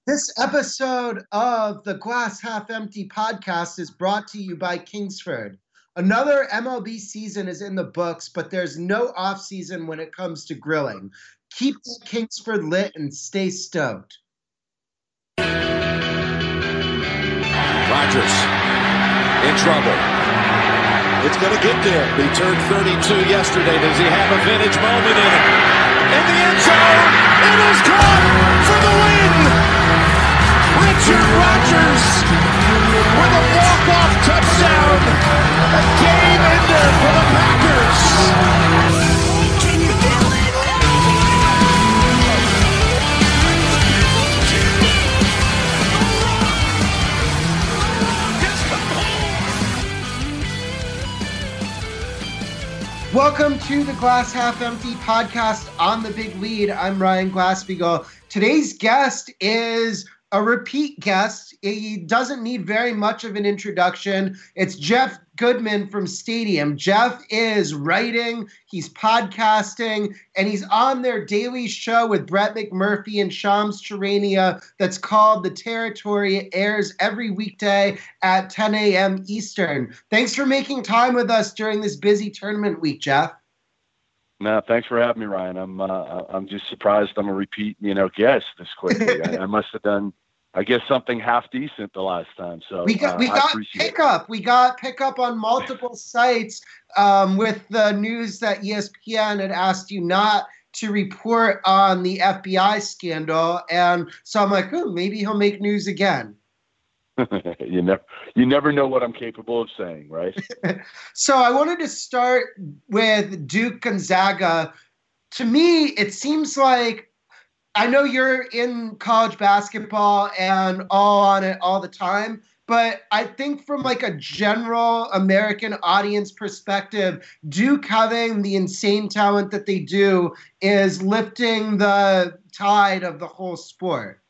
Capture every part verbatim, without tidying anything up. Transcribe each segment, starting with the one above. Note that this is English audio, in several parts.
This episode of the Glass Half Empty podcast is brought to you by Kingsford. Another M L B season is in the books, but there's no off-season when it comes to grilling. Keep Kingsford lit and stay stoked. Rogers in trouble. It's going to get there. He turned thirty-two yesterday. Does he have a vintage moment in it? In the end zone, it is caught for the win. Richard Rogers with a walk-off touchdown. A game ender for the Packers. Welcome to the Glass Half Empty podcast on the Big Lead. I'm Ryan Glasspiegel. Today's guest is a repeat guest. He doesn't need very much of an introduction. It's Jeff Goodman from Stadium. Jeff is writing, he's podcasting, and he's on their daily show with Brett McMurphy and Shams Charania that's called The Territory. It airs every weekday at ten a.m. Eastern. Thanks for making time with us during this busy tournament week, Jeff. No, thanks for having me, Ryan. I'm uh, I'm just surprised I'm a repeat, you know, guest this quickly. I, I must have done, I guess, something half decent the last time. So we got uh, we got pickup. It. We got pickup on multiple sites um, with the news that E S P N had asked you not to report on the F B I scandal, and so I'm like, oh, maybe he'll make news again. you never, you never know what I'm capable of saying, right? So I wanted to start with Duke Gonzaga. To me, it seems like, I know you're in college basketball and all on it all the time, but I think from like a general American audience perspective, Duke having the insane talent that they do is lifting the tide of the whole sport.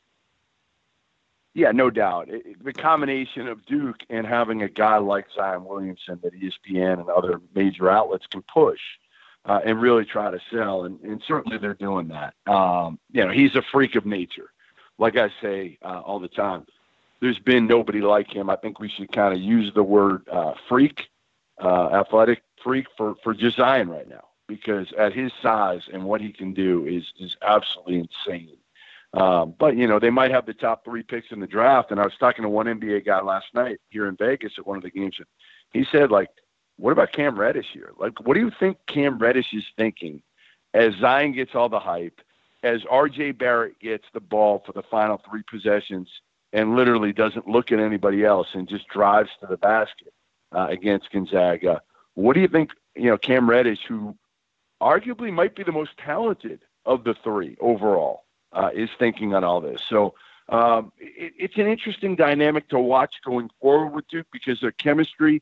Yeah, no doubt. It, the combination of Duke and having a guy like Zion Williamson that E S P N and other major outlets can push uh, and really try to sell, and, and certainly they're doing that. Um, you know, he's a freak of nature. Like I say uh, all the time, there's been nobody like him. I think we should kind of use the word uh, freak, uh, athletic freak for, for just Zion right now, because at his size and what he can do is is absolutely insane. Um, but, you know, they might have the top three picks in the draft. And I was talking to one N B A guy last night here in Vegas at one of the games. And he said, like, what about Cam Reddish here? Like, what do you think Cam Reddish is thinking as Zion gets all the hype, as R J Barrett gets the ball for the final three possessions and literally doesn't look at anybody else and just drives to the basket uh, against Gonzaga? What do you think, you know, Cam Reddish, who arguably might be the most talented of the three overall, Uh, is thinking on all this? So um, it, it's an interesting dynamic to watch going forward with Duke, because their chemistry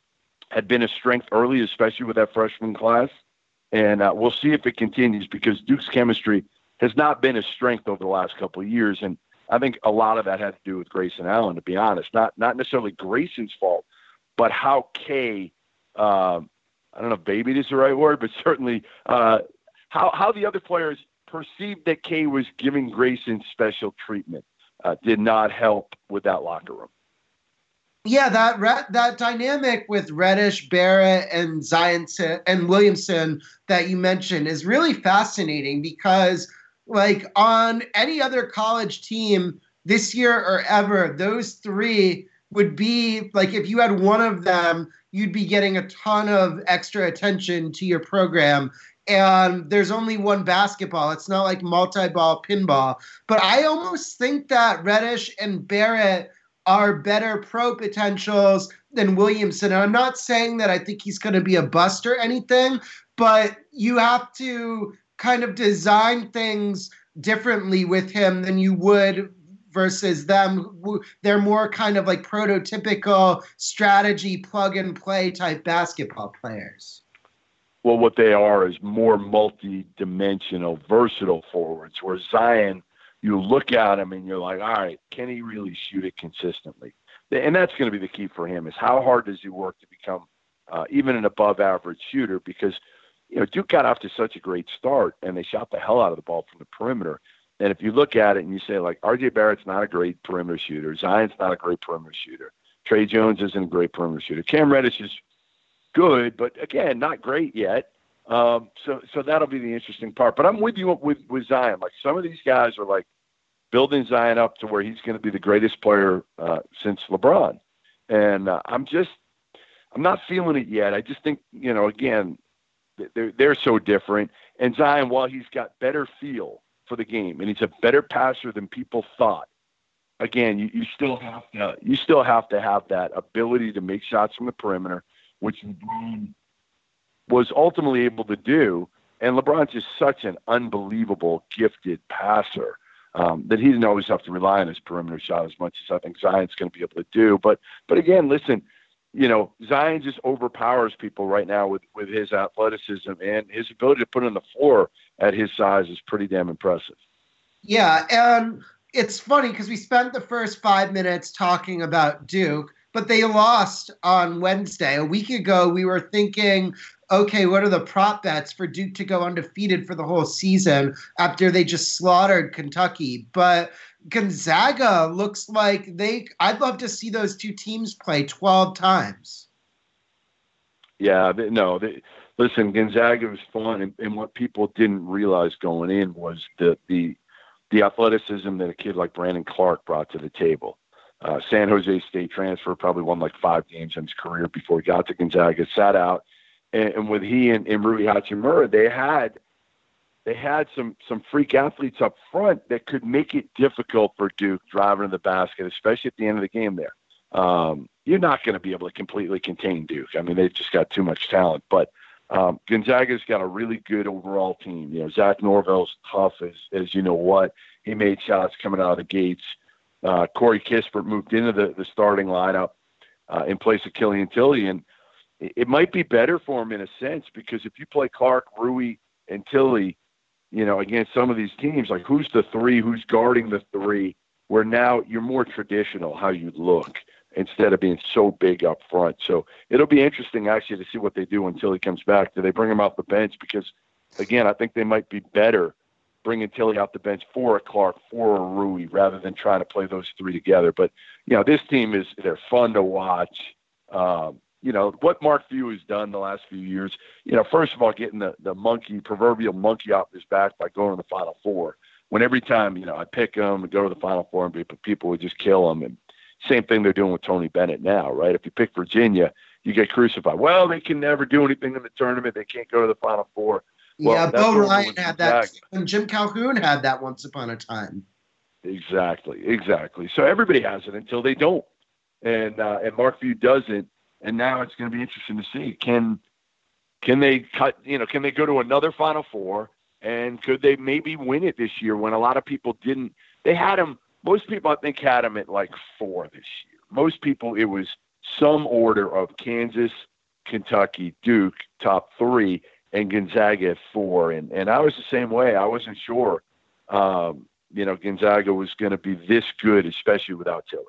had been a strength early, especially with that freshman class. And uh, we'll see if it continues, because Duke's chemistry has not been a strength over the last couple of years. And I think a lot of that had to do with Grayson Allen, to be honest. Not not necessarily Grayson's fault, but how K, uh, I don't know if baby is the right word, but certainly uh, how, how the other players perceived that K was giving Grayson special treatment uh, did not help with that locker room. Yeah, that that dynamic with Reddish, Barrett, and Zion and Williamson that you mentioned is really fascinating, because, like, on any other college team this year or ever, those three would be, like, if you had one of them, you'd be getting a ton of extra attention to your program. And there's only one basketball. It's not like multi-ball pinball. But I almost think that Reddish and Barrett are better pro potentials than Williamson. And I'm not saying that I think he's going to be a bust or anything, but you have to kind of design things differently with him than you would versus them. They're more kind of like prototypical strategy plug-and-play type basketball players. Well, what they are is more multi-dimensional, versatile forwards, where Zion, you look at him and you're like, all right, can he really shoot it consistently? And that's going to be the key for him, is how hard does he work to become uh, even an above-average shooter? Because, you know, Duke got off to such a great start, and they shot the hell out of the ball from the perimeter. And if you look at it and you say, like, R J Barrett's not a great perimeter shooter, Zion's not a great perimeter shooter, Trey Jones isn't a great perimeter shooter, Cam Reddish is good, but again, not great yet. Um, so so that'll be the interesting part. But I'm with you with, with Zion. Like, some of these guys are like building Zion up to where he's going to be the greatest player uh, since LeBron. And uh, I'm just, I'm not feeling it yet. I just think, you know, again, they're, they're so different. And Zion, while he's got better feel for the game and he's a better passer than people thought, again, you, you still have to, you still have to have that ability to make shots from the perimeter, which LeBron was ultimately able to do. And LeBron's just such an unbelievable gifted passer um, that he didn't always have to rely on his perimeter shot as much as I think Zion's going to be able to do. But, but again, listen, you know, Zion just overpowers people right now with, with his athleticism, and his ability to put on the floor at his size is pretty damn impressive. Yeah. And it's funny because we spent the first five minutes talking about Duke, but they lost on Wednesday. A week ago, we were thinking, okay, what are the prop bets for Duke to go undefeated for the whole season after they just slaughtered Kentucky? But Gonzaga looks like they – I'd love to see those two teams play twelve times. Yeah, they, no. They, listen, Gonzaga was fun, and, and what people didn't realize going in was the, the, the athleticism that a kid like Brandon Clark brought to the table. Uh, San Jose State transfer, probably won like five games in his career before he got to Gonzaga, sat out. And, and with he and, and Rui Hachimura, they had they had some some freak athletes up front that could make it difficult for Duke driving to the basket, especially at the end of the game there. Um, you're not going to be able to completely contain Duke. I mean, they've just got too much talent. But um, Gonzaga's got a really good overall team. You know, Zach Norvell's tough as, as you know what. He made shots coming out of the gates. Uh, Corey Kispert moved into the, the starting lineup uh, in place of Killian Tilly. And it, it might be better for him in a sense, because if you play Clark, Rui, and Tilly, you know, against some of these teams, like who's the three, who's guarding the three, where now you're more traditional how you look instead of being so big up front. So it'll be interesting actually to see what they do until he comes back. Do they bring him off the bench? Because, again, I think they might be better bringing Tilly off the bench for a Clark, for a Rui, rather than trying to play those three together. But, you know, this team is, they're fun to watch. Um, you know, what Mark Few has done the last few years, you know, first of all, getting the, the monkey, proverbial monkey off his back by going to the Final Four. When every time, you know, I pick him and go to the Final Four and people, people would just kill him. And same thing they're doing with Tony Bennett now, right? If you pick Virginia, you get crucified. Well, they can never do anything in the tournament. They can't go to the Final Four. Well, yeah, Bo Ryan had that, and Jim Calhoun had that once upon a time. Exactly, exactly. So everybody has it until they don't, and uh, and Mark Few doesn't. And now it's going to be interesting to see can can they cut? You know, can they go to another Final Four, and could they maybe win it this year when a lot of people didn't? They had them. Most people, I think, had them at like four this year. Most people, it was some order of Kansas, Kentucky, Duke, top three, and Gonzaga at four. And, and I was the same way. I wasn't sure, um, you know, Gonzaga was going to be this good, especially without Tilly.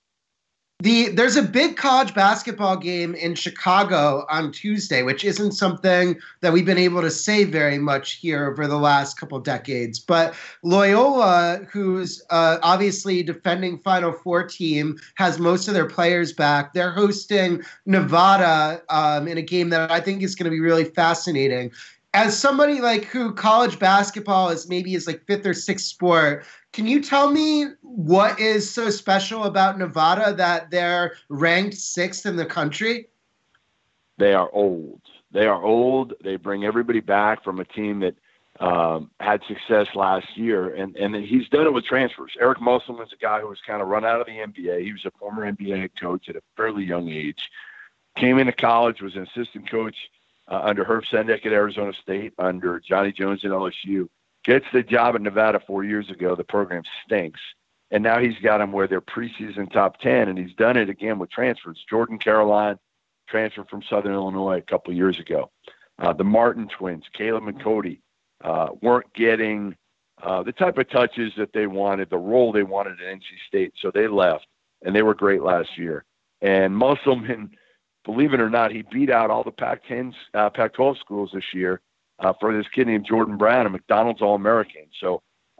The, there's a big college basketball game in Chicago on Tuesday, which isn't something that we've been able to say very much here over the last couple of decades. But Loyola, who's uh, obviously defending Final Four team, has most of their players back. They're hosting Nevada um, in a game that I think is going to be really fascinating. As somebody like who college basketball is maybe his like fifth or sixth sport, can you tell me what is so special about Nevada that they're ranked sixth in the country? They are old. They are old. They bring everybody back from a team that um, had success last year, and, and he's done it with transfers. Eric Musselman's a guy who was kind of run out of the N B A. He was a former N B A head coach at a fairly young age. Came into college, was an assistant coach uh, under Herb Sendek at Arizona State, under Johnny Jones at L S U. Gets the job in Nevada four years ago. The program stinks. And now he's got them where they're preseason top ten, and he's done it again with transfers. Jordan Caroline transferred from Southern Illinois a couple of years ago. Uh, the Martin twins, Caleb and Cody, uh, weren't getting uh, the type of touches that they wanted, the role they wanted at N C State, so they left, and they were great last year. And Musselman, believe it or not, he beat out all the Pac ten, uh, Pac twelve schools this year. Uh, for this kid named Jordan Brown, a McDonald's All-American. So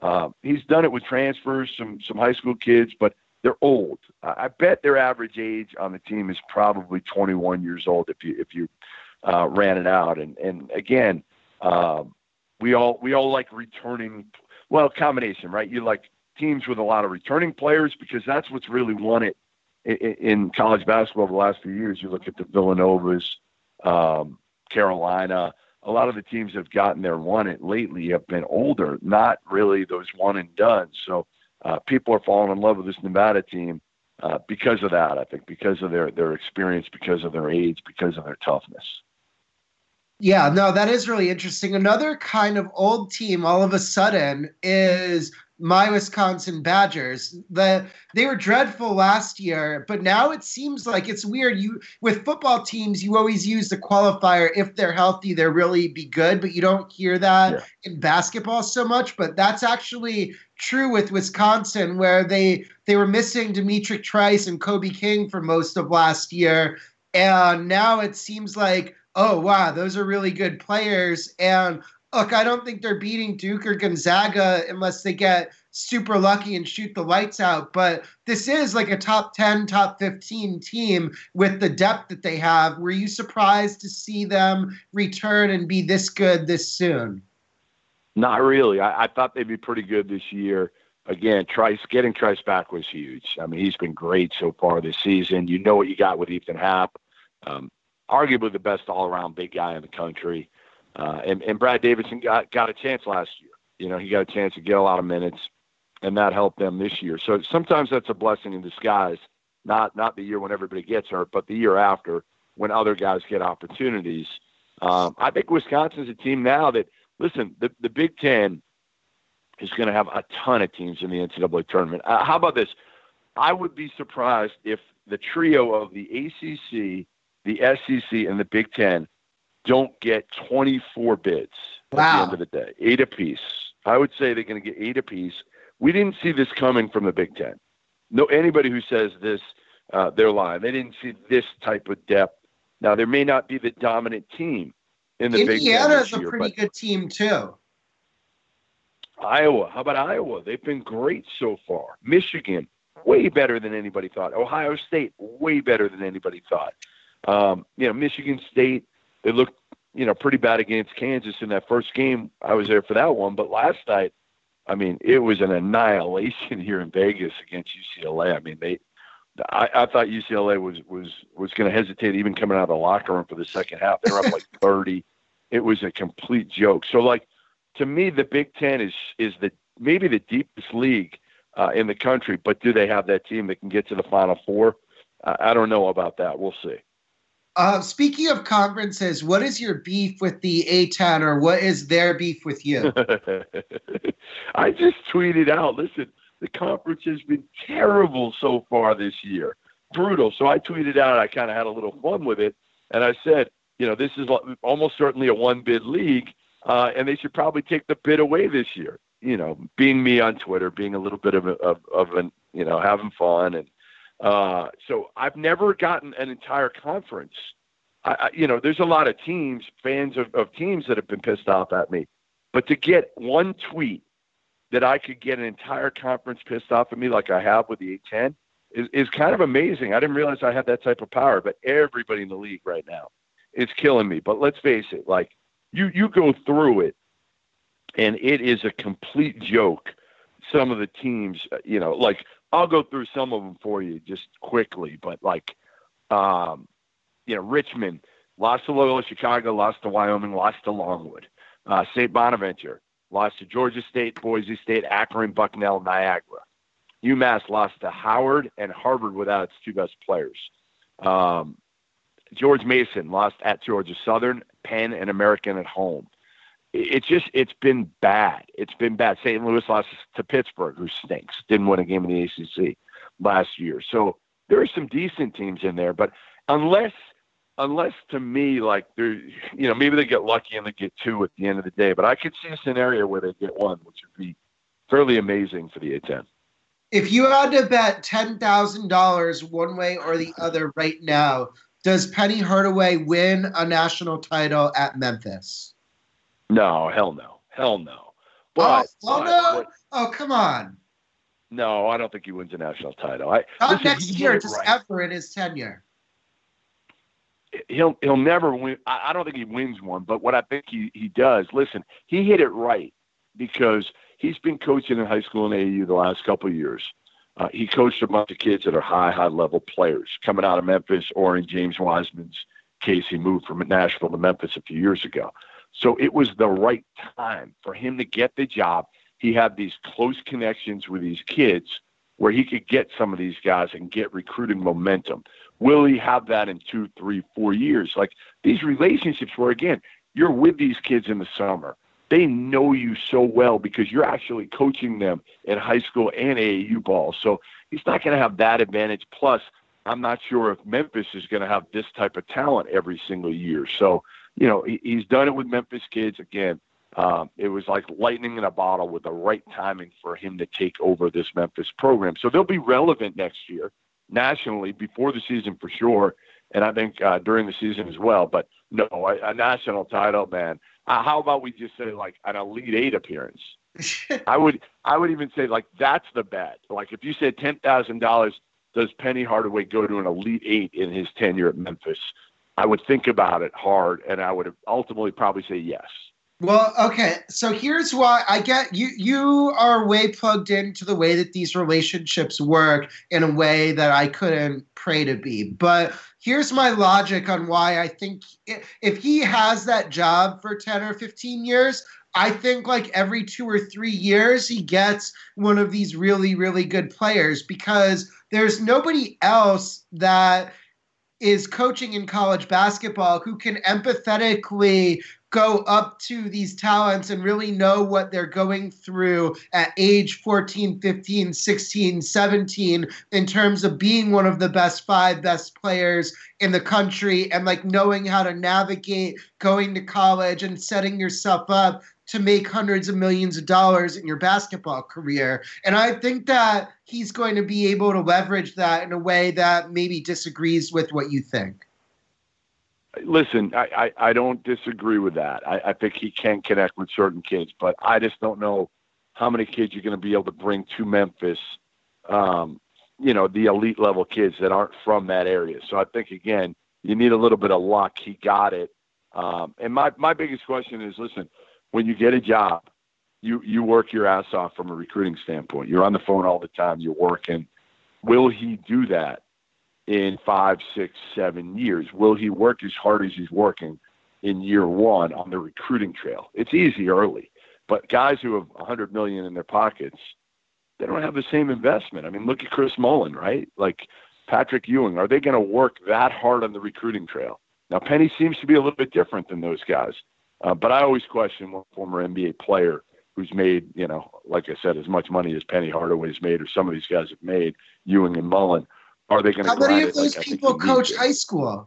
Uh, he's done it with transfers, some some high school kids, but they're old. I bet their average age on the team is probably twenty-one years old if you if you uh, ran it out. And and again, um, we all we all like returning. Well, combination, right? You like teams with a lot of returning players because that's what's really won it in, in college basketball the last few years. You look at the Villanovas, um, Carolina. A lot of the teams that have gotten there and won it lately have been older, not really those one and done. So uh, people are falling in love with this Nevada team uh, because of that, I think, because of their, their experience, because of their age, because of their toughness. Yeah, no, that is really interesting. Another kind of old team all of a sudden is my Wisconsin Badgers. The they were dreadful last year, but now it seems like it's weird. You with football teams, you always use the qualifier if they're healthy, they're really be good, but you don't hear that yeah. in basketball so much. But that's actually true with Wisconsin, where they they were missing Demetric Trice and Kobe King for most of last year, and now it seems like, oh, wow, those are really good players. And look, I don't think they're beating Duke or Gonzaga unless they get super lucky and shoot the lights out. But this is like a top ten, top fifteen team with the depth that they have. Were you surprised to see them return and be this good this soon? Not really. I, I thought they'd be pretty good this year. Again, Trice, getting Trice back was huge. I mean, he's been great so far this season. You know what you got with Ethan Happ. Um, arguably the best all-around big guy in the country. Uh, and, and Brad Davidson got, got a chance last year. You know, he got a chance to get a lot of minutes, and that helped them this year. So sometimes that's a blessing in disguise, not not the year when everybody gets hurt, but the year after when other guys get opportunities. Um, I think Wisconsin's a team now that, listen, the, the Big Ten is going to have a ton of teams in the N C double A tournament. Uh, how about this? I would be surprised if the trio of the A C C, the S E C, and the Big Ten don't get twenty-four bids wow. at the end of the day, eight apiece. I would say they're going to get eight apiece. We didn't see this coming from the Big Ten. No, anybody who says this, uh, they're lying. They didn't see this type of depth. Now, there may not be the dominant team in the Big Ten this year. Indiana's a pretty good team, too. Iowa. How about Iowa? They've been great so far. Michigan, way better than anybody thought. Ohio State, way better than anybody thought. Um, you know, Michigan State, they looked, you know, pretty bad against Kansas in that first game. I was there for that one. But last night, I mean, it was an annihilation here in Vegas against U C L A. I mean, they, I, I thought U C L A was was was going to hesitate even coming out of the locker room for the second half. They were up like thirty. It was a complete joke. So, like, to me, the Big Ten is is the maybe the deepest league uh, in the country. But do they have that team that can get to the Final Four? Uh, I don't know about that. We'll see. Uh, speaking of conferences, what is your beef with the A ten, or what is their beef with you? I just tweeted out, listen, the conference has been terrible so far this year. Brutal. So I tweeted out, I kind of had a little fun with it. And I said, you know, this is almost certainly a one-bid league, uh, and they should probably take the bid away this year. You know, being me on Twitter, being a little bit of, a, of, of an, you know, having fun. And uh, so I've never gotten an entire conference. I, I, you know, there's a lot of teams, fans of, of teams that have been pissed off at me. But to get one tweet that I could get an entire conference pissed off at me like I have with the A ten is, is kind of amazing. I didn't realize I had that type of power, but everybody in the league right now is killing me. But let's face it, like, you, you go through it, and it is a complete joke. Some of the teams, you know, like, I'll go through some of them for you just quickly, but like, um, you know, Richmond lost to Loyola Chicago, lost to Wyoming, lost to Longwood. Uh, Saint Bonaventure lost to Georgia State, Boise State, Akron, Bucknell, Niagara. UMass lost to Howard and Harvard without its two best players. Um, George Mason lost at Georgia Southern, Penn, and American at home. It's just, it's been bad. It's been bad. Saint Louis lost to Pittsburgh, who stinks. Didn't win a game in the A C C last year. So there are some decent teams in there, but unless, unless to me, like, they're, you know, maybe they get lucky and they get two at the end of the day, but I could see a scenario where they get one, which would be fairly amazing for the A ten. If you had to bet ten thousand dollars one way or the other right now, does Penny Hardaway win a national title at Memphis? No, hell no. Hell no. But, oh, oh but no. what, Oh, come on. No, I don't think he wins a national title. I, Not listen, next he year, did it just right. ever in his tenure. He'll he'll never win. I, I don't think he wins one, but what I think he, he does, listen, he hit it right because he's been coaching in high school and A A U the last couple of years. Uh, he coached a bunch of kids that are high, high-level players coming out of Memphis, or in James Wiseman's case, he moved from Nashville to Memphis a few years ago. So it was the right time for him to get the job. He had these close connections with these kids where he could get some of these guys and get recruiting momentum. Will he have that in two, three, four years? Like these relationships where, again, you're with these kids in the summer. They know you so well because you're actually coaching them in high school and A A U ball. So he's not going to have that advantage. Plus, I'm not sure if Memphis is going to have this type of talent every single year. So, you know, he, he's done it with Memphis kids. Again, um, it was like lightning in a bottle with the right timing for him to take over this Memphis program. So they'll be relevant next year nationally before the season for sure. And I think uh, during the season as well. But no, a, a national title, man. Uh, how about we just say like an Elite Eight appearance? I would I would even say like that's the bet. Like if you said ten thousand dollars, does Penny Hardaway go to an Elite Eight in his tenure at Memphis? I would think about it hard, and I would ultimately probably say yes. Well, okay. So here's why I get you. You are way plugged into the way that these relationships work in a way that I couldn't pray to be. But here's my logic on why I think if he has that job for ten or fifteen years, I think like every two or three years he gets one of these really, really good players because there's nobody else that is coaching in college basketball who can empathetically go up to these talents and really know what they're going through at age fourteen, fifteen, sixteen, seventeen in terms of being one of the best five best players in the country and like knowing how to navigate going to college and setting yourself up to make hundreds of millions of dollars in your basketball career. And I think that he's going to be able to leverage that in a way that maybe disagrees with what you think. Listen, I, I, I don't disagree with that. I, I think he can connect with certain kids, but I just don't know how many kids you're going to be able to bring to Memphis, um, you know, the elite level kids that aren't from that area. So I think, again, you need a little bit of luck. He got it. Um, and my, my biggest question is, listen, when you get a job, you, you work your ass off from a recruiting standpoint. You're on the phone all the time. You're working. Will he do that in five, six, seven years? Will he work as hard as he's working in year one on the recruiting trail? It's easy early, but guys who have a hundred million in their pockets, they don't have the same investment. I mean, look at Chris Mullin, right? Like Patrick Ewing. Are they going to work that hard on the recruiting trail? Now, Penny seems to be a little bit different than those guys. Uh, but I always question one former N B A player who's made, you know, like I said, as much money as Penny Hardaway's made, or some of these guys have made, Ewing and Mullin. Are they going to? How many of those like people coach high school?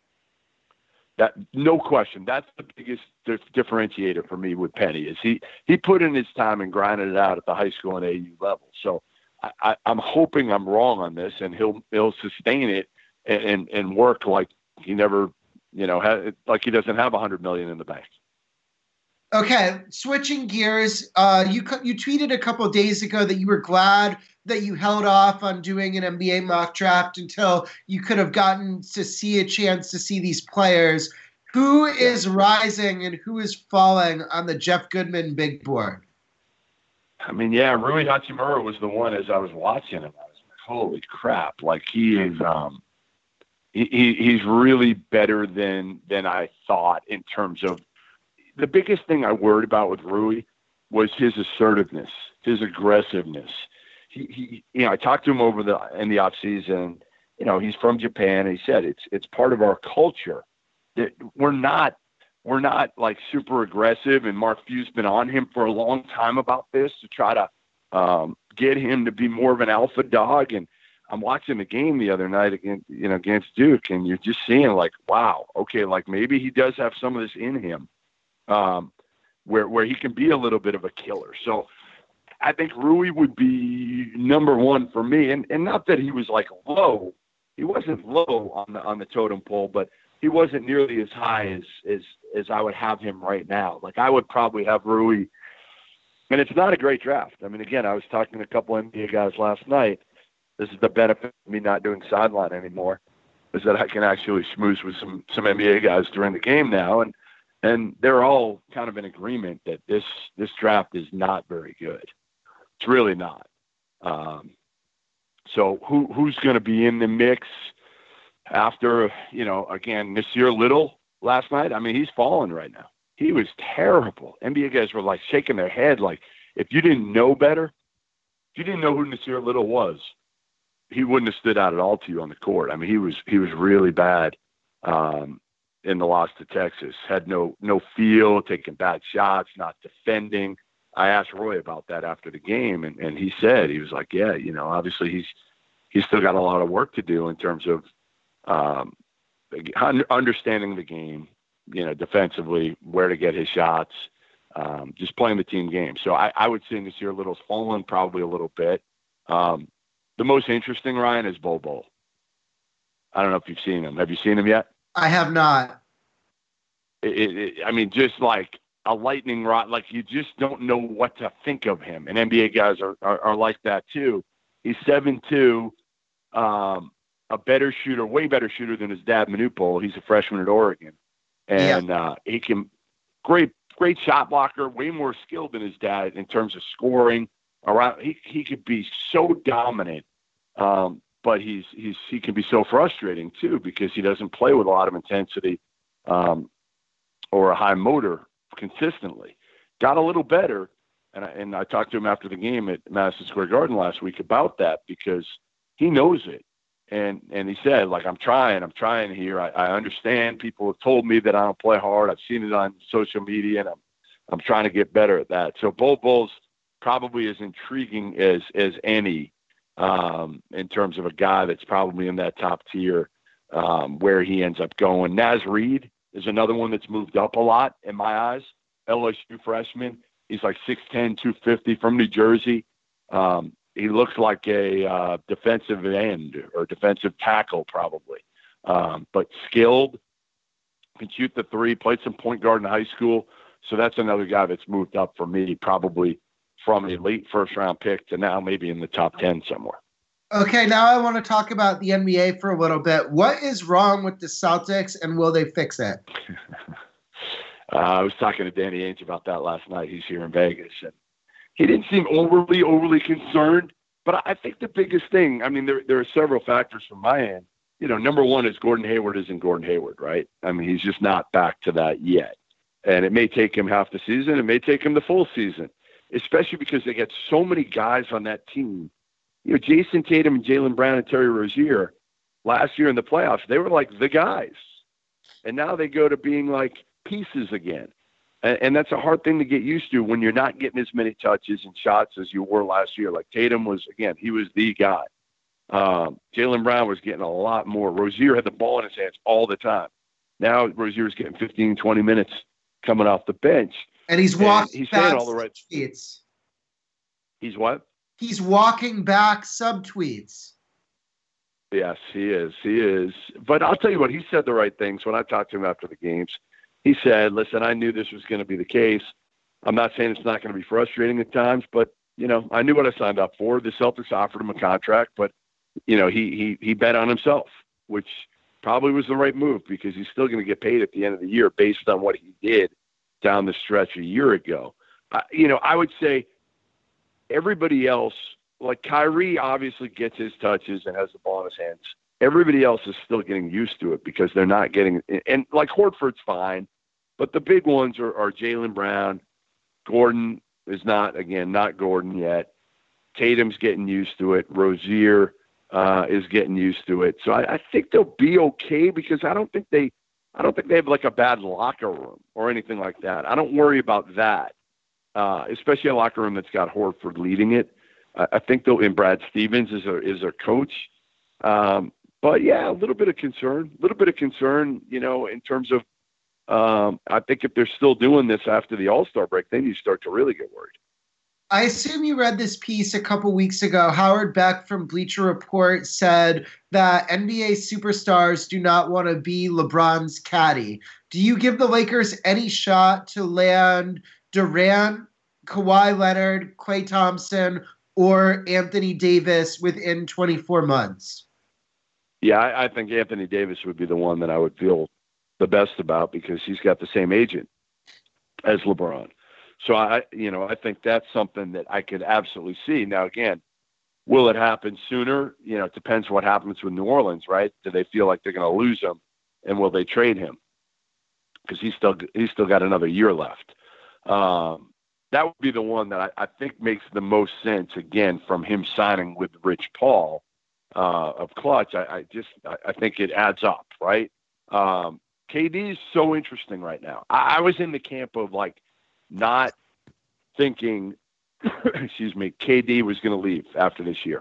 That no question. That's the biggest dif- differentiator for me with Penny is he he put in his time and grinded it out at the high school and A A U level. So I, I, I'm hoping I'm wrong on this, and he'll he'll sustain it and and, and work like he never, you know, ha- like he doesn't have a hundred million in the bank. Okay, switching gears, uh, you you tweeted a couple of days ago that you were glad that you held off on doing an N B A mock draft until you could have gotten to see a chance to see these players. Who is rising and who is falling on the Jeff Goodman big board? I mean, yeah, Rui Hachimura was the one as I was watching him. I was like, holy crap! Like he is, um, he, he's really better than than I thought in terms of. The biggest thing I worried about with Rui was his assertiveness, his aggressiveness. He, he, you know, I talked to him over the in the off season. You know, he's from Japan. And he said it's it's part of our culture that we're not we're not like super aggressive. And Mark Few's been on him for a long time about this to try to um, get him to be more of an alpha dog. And I'm watching the game the other night against you know against Duke, and you're just seeing like, wow, okay, like maybe he does have some of this in him. Um, where where he can be a little bit of a killer. So I think Rui would be number one for me. And and not that he was like low. He wasn't low on the on the totem pole, but he wasn't nearly as high as as as I would have him right now. Like I would probably have Rui And it's not a great draft. I mean, again, I was talking to a couple N B A guys last night. This is the benefit of me not doing sideline anymore, is that I can actually schmooze with some, some N B A guys during the game now. And, and they're all kind of in agreement that this, this draft is not very good. It's really not. Um, so who, who's going to be in the mix after, you know, again, Nasir Little last night? I mean, he's fallen right now. He was terrible. N B A guys were like shaking their head. Like, if you didn't know better, if you didn't know who Nasir Little was, he wouldn't have stood out at all to you on the court. I mean, he was, he was really bad um, in the loss to Texas. Had no, no feel, taking bad shots, not defending. I asked Roy about that after the game, and, and he said, he was like, yeah, you know, obviously he's, he's still got a lot of work to do in terms of um, understanding the game, you know, defensively, where to get his shots, um, just playing the team game. So I, I would say Nasir Little's fallen probably a little bit. Um, the most interesting, Ryan, is Bol Bol. I don't know if you've seen him. Have you seen him yet? I have not. It, it, it, I mean, just like a lightning rod, like you just don't know what to think of him. And N B A guys are, are, are like that too. He's seven two, um, a better shooter, way better shooter than his dad, Manute Bol. He's a freshman at Oregon. And yeah. uh, he can great, great shot blocker, way more skilled than his dad in terms of scoring around. He, he could be so dominant. Um, but he's, he's, he can be so frustrating too, because he doesn't play with a lot of intensity, um, or a high motor consistently. Got a little better. And I, and I talked to him after the game at Madison Square Garden last week about that, because he knows it. And, and he said, like, I'm trying, I'm trying here. I, I understand people have told me that I don't play hard. I've seen it on social media, and I'm, I'm trying to get better at that. So Bol Bol's probably as intriguing as, as any, um, in terms of a guy that's probably in that top tier, um, where he ends up going. Naz Reid is another one that's moved up a lot in my eyes. L S U freshman. He's like six ten, two fifty from New Jersey. Um, He looks like a uh, defensive end or defensive tackle probably, um, but skilled, can shoot the three, played some point guard in high school. So that's another guy that's moved up for me, probably from a late first round pick to now maybe in the top ten somewhere. Okay, now I want to talk about the N B A for a little bit. What is wrong with the Celtics, and will they fix it? uh, I was talking to Danny Ainge about that last night. He's here in Vegas, and he didn't seem overly, overly concerned. But I think the biggest thing, I mean, there there are several factors from my end. You know, number one is Gordon Hayward isn't Gordon Hayward, right? I mean, he's just not back to that yet. And it may take him half the season. It may take him the full season, especially because they get so many guys on that team. You know, Jason Tatum and Jaylen Brown and Terry Rozier last year in the playoffs, they were like the guys. And now they go to being like pieces again. And, and that's a hard thing to get used to when you're not getting as many touches and shots as you were last year. Like Tatum was, again, he was the guy. Um, Jaylen Brown was getting a lot more. Rozier had the ball in his hands all the time. Now Rozier's getting fifteen, twenty minutes coming off the bench. And he's walking and he's back saying all the right tweets. He's what? He's walking back subtweets. Yes, he is. He is. But I'll tell you what, he said the right things when I talked to him after the games. He said, listen, I knew this was going to be the case. I'm not saying it's not going to be frustrating at times, but, you know, I knew what I signed up for. The Celtics offered him a contract, but, you know, he he he bet on himself, which probably was the right move because he's still going to get paid at the end of the year based on what he did down the stretch a year ago. Uh, you know, I would say everybody else, like Kyrie obviously gets his touches and has the ball in his hands. Everybody else is still getting used to it because they're not getting – and like Horford's fine, but the big ones are, are Jaylen Brown. Gordon is not, again, not Gordon yet. Tatum's getting used to it. Rozier uh, is getting used to it. So I, I think they'll be okay because I don't think they – I don't think they have like a bad locker room or anything like that. I don't worry about that, uh, especially a locker room that's got Horford leading it. I, I think they'll – and Brad Stevens is a, is a coach. Um, but, yeah, a little bit of concern, a little bit of concern, you know, in terms of um, I think if they're still doing this after the All-Star break, then you start to really get worried. I assume you read this piece a couple weeks ago. Howard Beck from Bleacher Report said that N B A superstars do not want to be LeBron's caddy. Do you give the Lakers any shot to land Durant, Kawhi Leonard, Klay Thompson, or Anthony Davis within twenty-four months? Yeah, I, I think Anthony Davis would be the one that I would feel the best about because he's got the same agent as LeBron. So I, you know, I think that's something that I could absolutely see. Now, again, will it happen sooner? You know, it depends what happens with New Orleans, right? Do they feel like they're going to lose him, and will they trade him? Because he's still he's still got another year left. Um, that would be the one that I, I think makes the most sense. Again, from him signing with Rich Paul uh, of Clutch, I, I just I, I think it adds up, right? Um, K D is so interesting right now. I, I was in the camp of like not thinking, excuse me, K D was going to leave after this year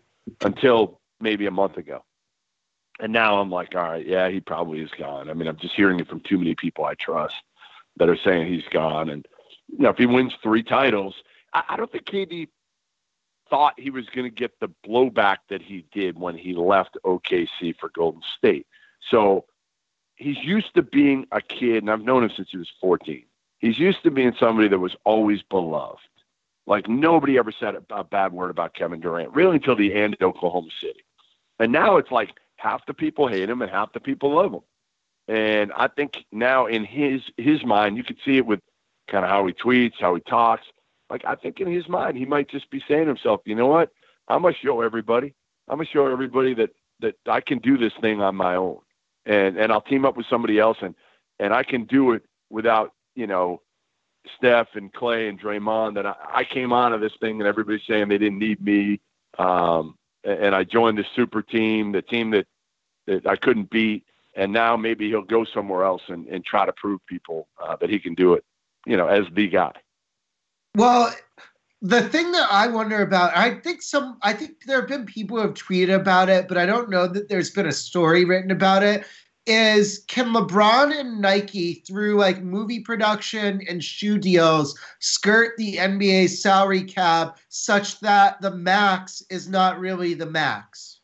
until maybe a month ago. And now I'm like, all right, yeah, he probably is gone. I mean, I'm just hearing it from too many people I trust that are saying he's gone. And, you know, if he wins three titles, I, I don't think K D thought he was going to get the blowback that he did when he left O K C for Golden State. So he's used to being a kid, and I've known him since he was fourteen. He's used to being somebody that was always beloved. Like nobody ever said a bad word about Kevin Durant, really until the end in Oklahoma City. And now it's like half the people hate him and half the people love him. And I think now in his his mind, you could see it with kind of how he tweets, how he talks. Like I think in his mind, he might just be saying to himself, you know what? I'm going to show everybody. I'm going to show everybody that, that I can do this thing on my own. And and I'll team up with somebody else, and, and I can do it without, you know, Steph and Clay and Draymond. That I, I came onto this thing and everybody's saying they didn't need me. Um, and, and I joined the super team, the team that, that I couldn't beat. And now maybe he'll go somewhere else and, and try to prove people uh, that he can do it, you know, as the guy. Well, the thing that I wonder about, I think some, I think there have been people who have tweeted about it, but I don't know that there's been a story written about it, is can LeBron and Nike through like movie production and shoe deals skirt the N B A salary cap such that the max is not really the max?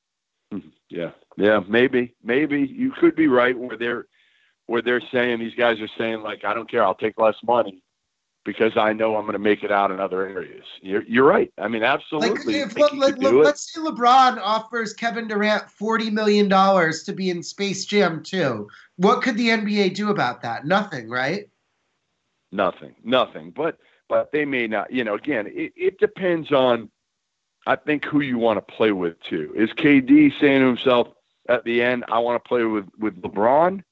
Yeah. Yeah, maybe, maybe you could be right where they're, where they're saying, these guys are saying like, I don't care. I'll take less money because I know I'm going to make it out in other areas. You're, you're right. I mean, absolutely. Like if, let, let, let's say LeBron offers Kevin Durant forty million dollars to be in Space Jam two. What could the N B A do about that? Nothing, right? Nothing, nothing. But, but they may not, you know, again, it, it depends on, I think, who you want to play with too. Is K D saying to himself at the end, I want to play with, with LeBron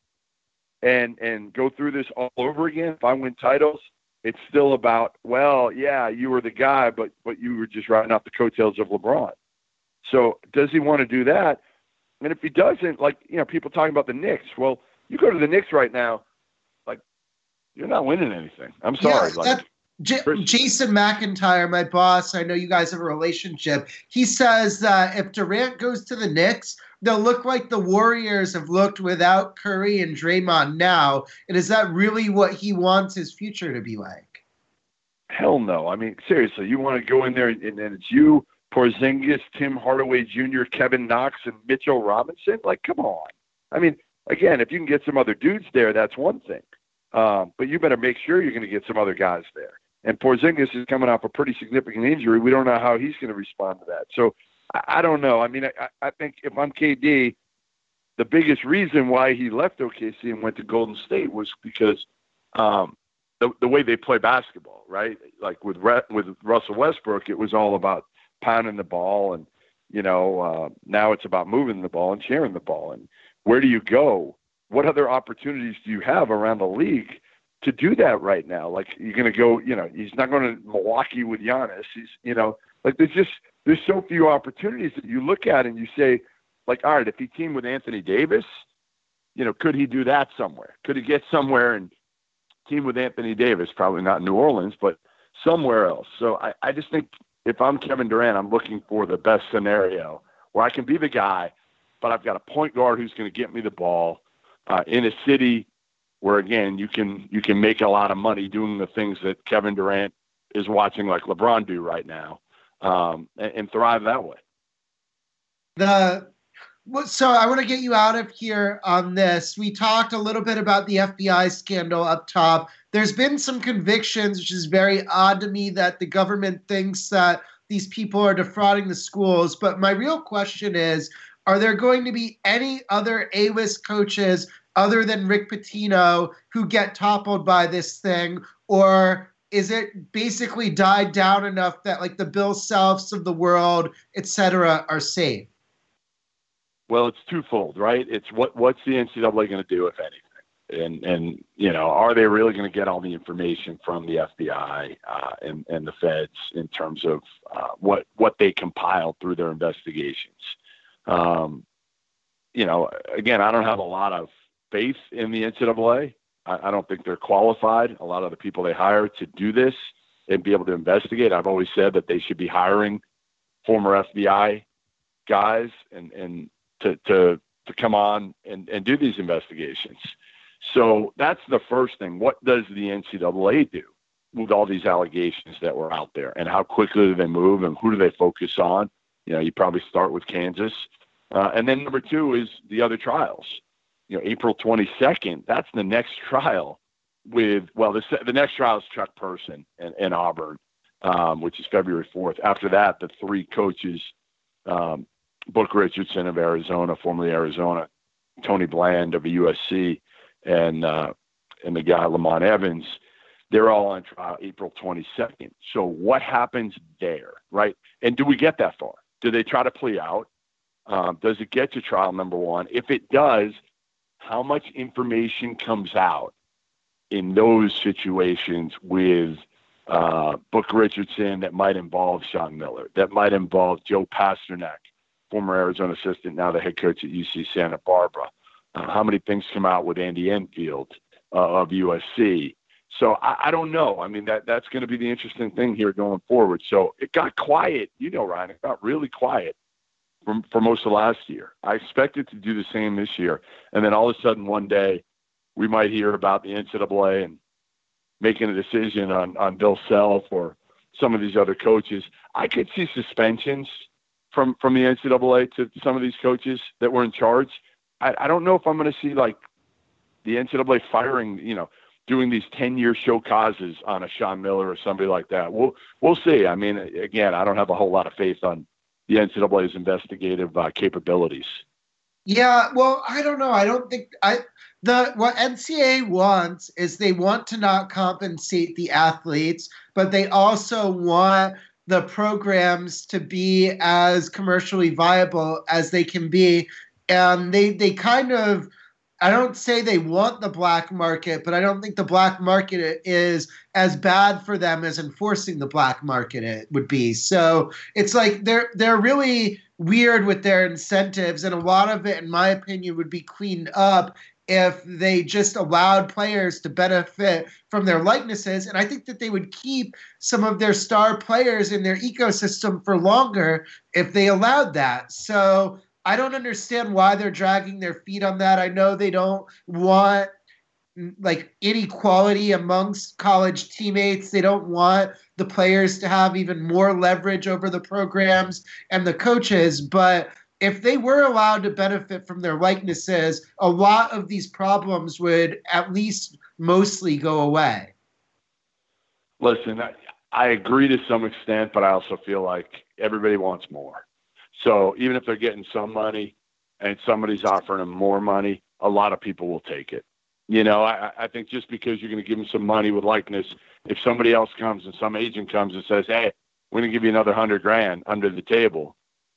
and, and go through this all over again? If I win titles, it's still about, well, yeah, you were the guy, but but you were just riding off the coattails of LeBron. So does he want to do that? And if he doesn't, like, you know, people talking about the Knicks. Well, you go to the Knicks right now, like, you're not winning anything. I'm sorry. Yeah, like, that, J- Jason McIntyre, my boss, I know you guys have a relationship. He says that if Durant goes to the Knicks, they'll look like the Warriors have looked without Curry and Draymond now. And is that really what he wants his future to be like? Hell no. I mean, seriously, you want to go in there and, and it's you, Porzingis, Tim Hardaway Junior, Kevin Knox, and Mitchell Robinson? Like, come on. I mean, again, if you can get some other dudes there, that's one thing. Um, but you better make sure you're going to get some other guys there. And Porzingis is coming off a pretty significant injury. We don't know how he's going to respond to that. So I, I don't know. I mean, I, I think if I'm K D, the biggest reason why he left O K C and went to Golden State was because um, the, the way they play basketball, right? Like with Re- with Russell Westbrook, it was all about pounding the ball. And, you know, uh, now it's about moving the ball and sharing the ball. And where do you go? What other opportunities do you have around the league to do that right now? Like, you're going to go, you know, he's not going to Milwaukee with Giannis. He's, you know, like there's just, there's so few opportunities that you look at and you say, like, all right, if he teamed with Anthony Davis, you know, could he do that somewhere? Could he get somewhere and team with Anthony Davis? Probably not in New Orleans, but somewhere else. So I, I just think if I'm Kevin Durant, I'm looking for the best scenario where I can be the guy, but I've got a point guard who's going to get me the ball uh, in a city where, again, you can you can make a lot of money doing the things that Kevin Durant is watching like LeBron do right now, um, and, and thrive that way. The so I want to get you out of here on this. We talked a little bit about the F B I scandal up top, there's been some convictions, which is very odd to me that the government thinks that these people are defrauding the schools. But my real question is, are there going to be any other A-list coaches other than Rick Pitino who get toppled by this thing? Or is it basically died down enough that like the Bill Selfs of the world, et cetera, are safe? Well, it's twofold, right? It's what what's the N C double A going to do, if anything? And, and you know, are they really going to get all the information from the F B I uh, and, and the feds in terms of uh, what, what they compiled through their investigations? Um, you know, again, I don't have a lot of faith in the N C double A. I, I don't think they're qualified. A lot of the people they hire to do this and be able to investigate, I've always said that they should be hiring former F B I guys and, and to, to, to come on and, and do these investigations. So that's the first thing. What does the N C double A do with all these allegations that were out there, and how quickly do they move, and who do they focus on? You know, you probably start with Kansas. Uh, and then number two is the other trials. You know, April twenty-second, that's the next trial with, well, the, the next trial is Chuck Person and, and Auburn, um, which is February fourth. After that, the three coaches, um, Book Richardson of Arizona, formerly Arizona, Tony Bland of U S C, and uh, and the guy Lamont Evans, they're all on trial April twenty-second. So what happens there, right? And do we get that far? Do they try to plea out? Um, does it get to trial, number one? If it does, how much information comes out in those situations with uh, Book Richardson that might involve Sean Miller, that might involve Joe Pasternak, former Arizona assistant, now the head coach at U C Santa Barbara? Uh, how many things come out with Andy Enfield uh, of U S C? So I, I don't know. I mean, that that's going to be the interesting thing here going forward. So it got quiet. You know, Ryan, it got really quiet for, for most of last year. I expected to do the same this year. And then all of a sudden one day we might hear about the N C double A and making a decision on, on Bill Self or some of these other coaches. I could see suspensions from, from the N C double A to some of these coaches that were in charge. I, I don't know if I'm going to see like the N C double A firing, you know, doing these ten-year show causes on a Sean Miller or somebody like that. We'll we'll see. I mean, again, I don't have a whole lot of faith on the N C double A's investigative uh, capabilities. Yeah, well, I don't know. I don't think I the what N C A A wants is they want to not compensate the athletes, but they also want the programs to be as commercially viable as they can be. And they they kind of, I don't say they want the black market, but I don't think the black market is as bad for them as enforcing the black market it would be. So it's like they're they're really weird with their incentives, and a lot of it, in my opinion, would be cleaned up if they just allowed players to benefit from their likenesses. And I think that they would keep some of their star players in their ecosystem for longer if they allowed that. So I don't understand why they're dragging their feet on that. I know they don't want like inequality amongst college teammates. They don't want the players to have even more leverage over the programs and the coaches. But if they were allowed to benefit from their likenesses, a lot of these problems would at least mostly go away. Listen, I, I agree to some extent, but I also feel like everybody wants more. So even if they're getting some money and somebody's offering them more money, a lot of people will take it. You know, I, I think just because you're going to give them some money with likeness, if somebody else comes and some agent comes and says, hey, we're going to give you another hundred grand under the table.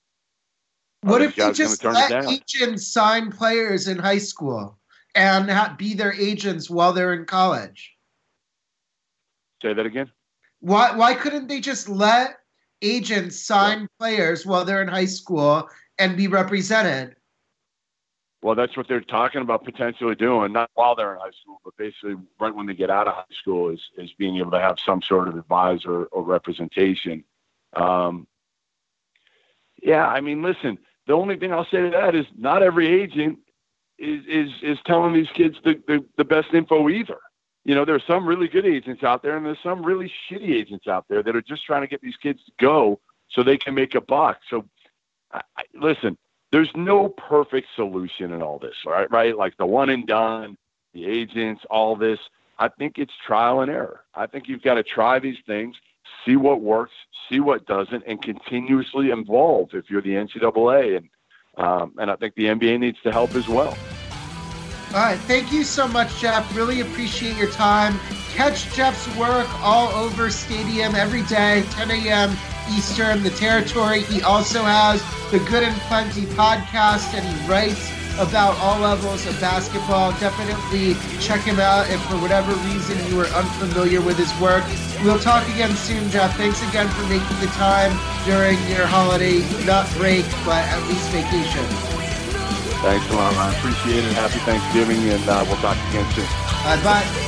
What if they just let agents sign players in high school and ha- be their agents while they're in college? Say that again? Why, why couldn't they just let agents sign yeah. players while they're in high school and be represented? Well, that's what they're talking about potentially doing, not while they're in high school, but basically right when they get out of high school is, is being able to have some sort of advisor or representation. Um, yeah, I mean, listen, the only thing I'll say to that is not every agent is is, is telling these kids the, the, the best info either. You know, there are some really good agents out there, and there's some really shitty agents out there that are just trying to get these kids to go so they can make a buck. So, I, I, listen, there's no perfect solution in all this, right? Right? Like the one and done, the agents, all this. I think it's trial and error. I think you've got to try these things, see what works, see what doesn't, and continuously evolve if you're the N C double A. And um, and I think the N B A needs to help as well. All right. Thank you so much, Jeff. Really appreciate your time. Catch Jeff's work all over Stadium every day, ten a.m. Eastern, the territory. He also has the Good and Plenty podcast, and he writes about all levels of basketball. Definitely check him out if for whatever reason you were unfamiliar with his work. We'll talk again soon, Jeff. Thanks again for making the time during your holiday, not break, but at least vacation. Thanks a lot, Ryan. Appreciate it. Happy Thanksgiving, and uh, we'll talk again soon. Bye-bye.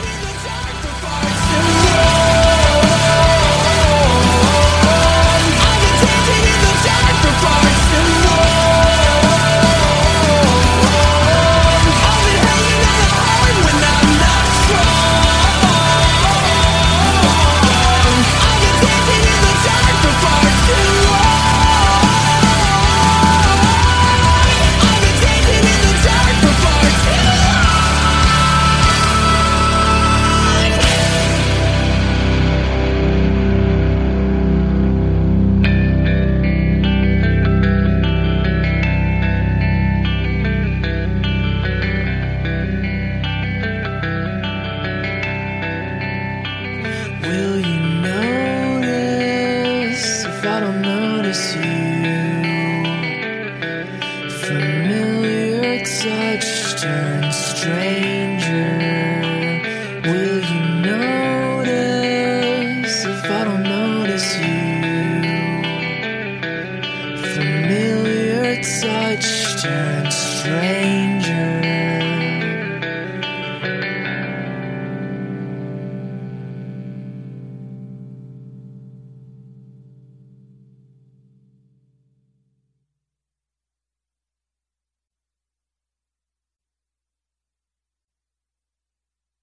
Familiar touch turns strange.